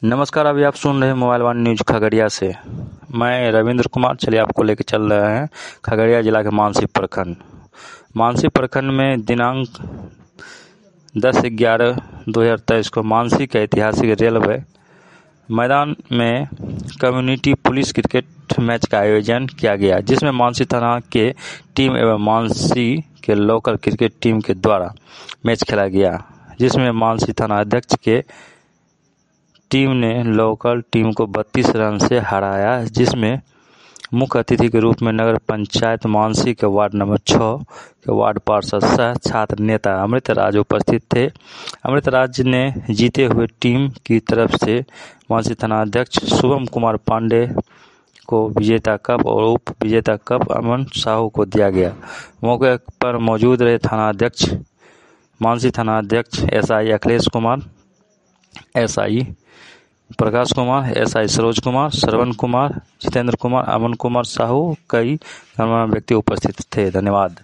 नमस्कार। अभी आप सुन रहे हैं मोबाइल वन न्यूज खगड़िया से। मैं रविंद्र कुमार। चलिए आपको लेकर चल रहे हैं खगड़िया जिला के मानसी प्रखंड में दिनांक 10/11/2023 को मानसी के ऐतिहासिक रेलवे मैदान में कम्युनिटी पुलिस क्रिकेट मैच का आयोजन किया गया, जिसमें मानसी थाना के टीम एवं मानसी के लोकल क्रिकेट टीम के द्वारा मैच खेला गया, जिसमें मानसी थाना अध्यक्ष के टीम ने लोकल टीम को 32 रन से हराया, जिसमें मुख्य अतिथि के रूप में नगर पंचायत मानसी के वार्ड नंबर 6 के वार्ड पार्षद सह छात्र नेता अमृतराज उपस्थित थे। अमृतराज ने जीते हुए टीम की तरफ से मानसी थाना अध्यक्ष शुभम कुमार पांडे को विजेता कप और उप विजेता कप अमन साहू को दिया गया। मौके पर मौजूद रहे मानसी थाना अध्यक्ष SI Akhilesh Kumar, SI Prakash Kumar, SI Saroj Kumar, Shravan Kumar, Jitendra Kumar, Aman Kumar Sahu, कई गणमान्य व्यक्ति उपस्थित थे। धन्यवाद।